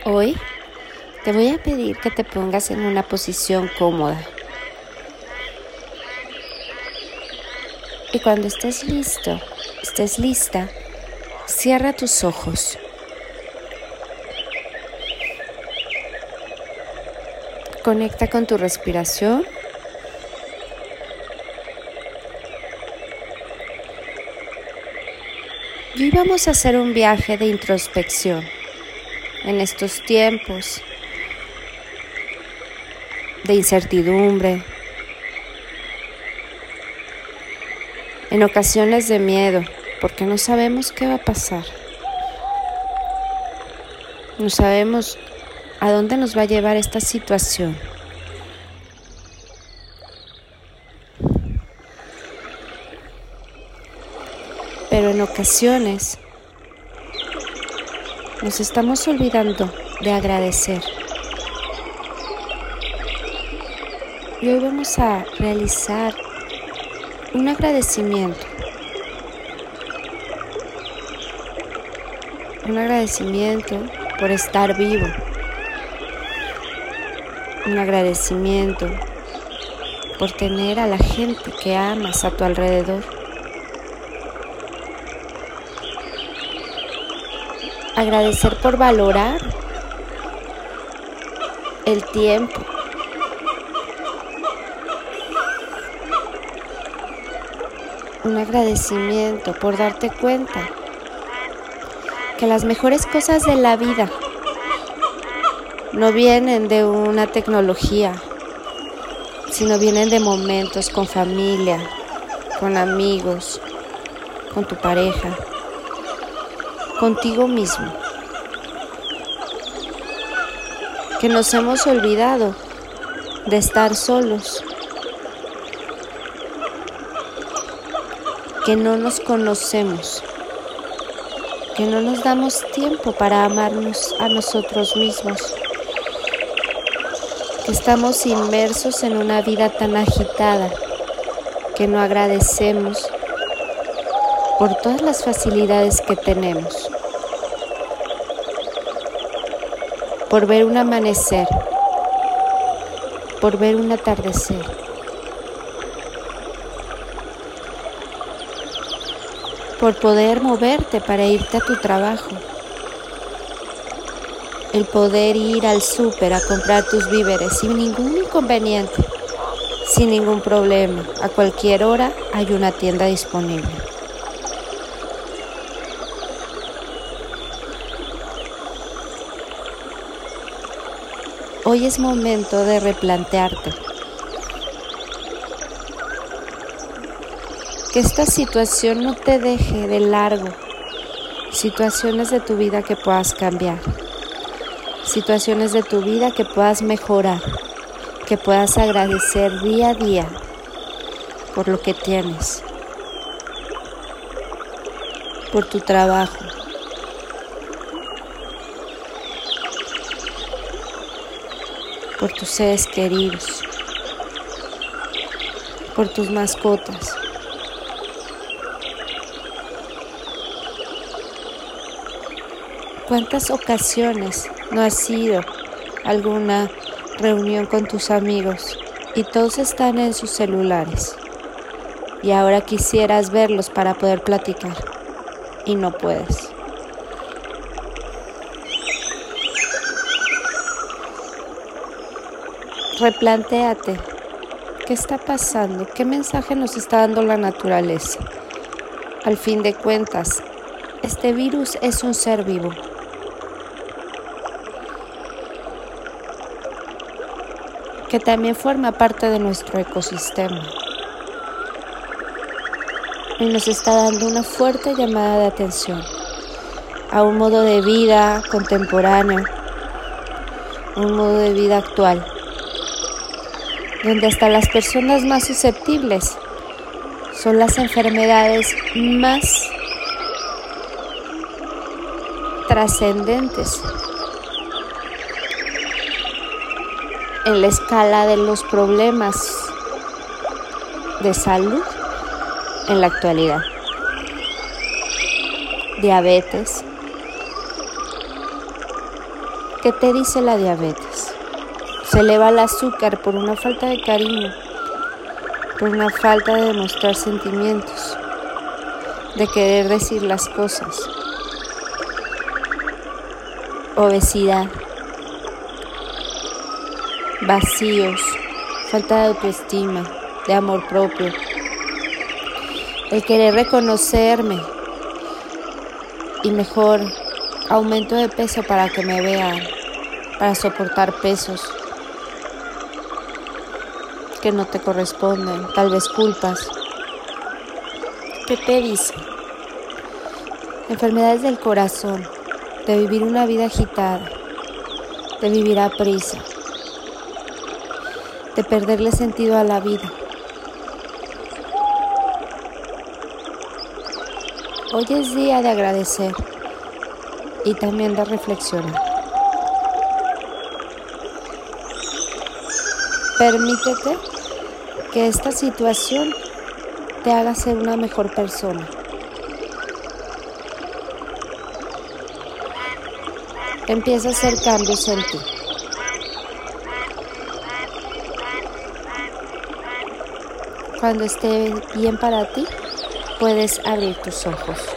Hoy te voy a pedir que te pongas en una posición cómoda. Y cuando estés lista, cierra tus ojos. Conecta con tu respiración. Y hoy vamos a hacer un viaje de introspección en estos tiempos de incertidumbre, en ocasiones de miedo, porque no sabemos qué va a pasar. No sabemos a dónde nos va a llevar esta situación. Pero en ocasiones nos estamos olvidando de agradecer. Y hoy vamos a realizar un agradecimiento. Un agradecimiento por estar vivo. Un agradecimiento por tener a la gente que amas a tu alrededor. Agradecer por valorar el tiempo. Un agradecimiento por darte cuenta que las mejores cosas de la vida no vienen de una tecnología, sino vienen de momentos con familia, con amigos, con tu pareja, contigo mismo. Que nos hemos olvidado de estar solos, que no nos conocemos, que no nos damos tiempo para amarnos a nosotros mismos, que estamos inmersos en una vida tan agitada que no agradecemos por todas las facilidades que tenemos, por ver un amanecer, por ver un atardecer, por poder moverte para irte a tu trabajo, el poder ir al súper a comprar tus víveres sin ningún inconveniente, sin ningún problema. A cualquier hora hay una tienda disponible. Hoy es momento de replantearte que esta situación no te deje de largo. Situaciones de tu vida que puedas cambiar, situaciones de tu vida que puedas mejorar, que puedas agradecer día a día por lo que tienes, por tu trabajo, por tus seres queridos, por tus mascotas. ¿Cuántas ocasiones no has ido a alguna reunión con tus amigos y todos están en sus celulares? Y ahora quisieras verlos para poder platicar y no puedes. Replantéate, ¿qué está pasando? ¿Qué mensaje nos está dando la naturaleza? Al fin de cuentas, este virus es un ser vivo. Que también forma parte de nuestro ecosistema. Y nos está dando una fuerte llamada de atención a un modo de vida contemporáneo, un modo de vida actual, donde hasta las personas más susceptibles son las enfermedades más trascendentes en la escala de los problemas de salud en la actualidad. Diabetes, ¿Qué te dice la diabetes? Se eleva el azúcar por una falta de cariño, por una falta de demostrar sentimientos, de querer decir las cosas. Obesidad, vacíos, falta de autoestima, de amor propio, el querer reconocerme y mejor aumento de peso para que me vean, para soportar pesos que no te corresponden, tal vez culpas. ¿Qué te dice? Enfermedades del corazón, de vivir una vida agitada, de vivir a prisa, de perderle sentido a la vida. Hoy es día de agradecer y también de reflexionar. Permítete que esta situación te haga ser una mejor persona. Empieza a hacer cambios en ti. Cuando esté bien para ti, puedes abrir tus ojos.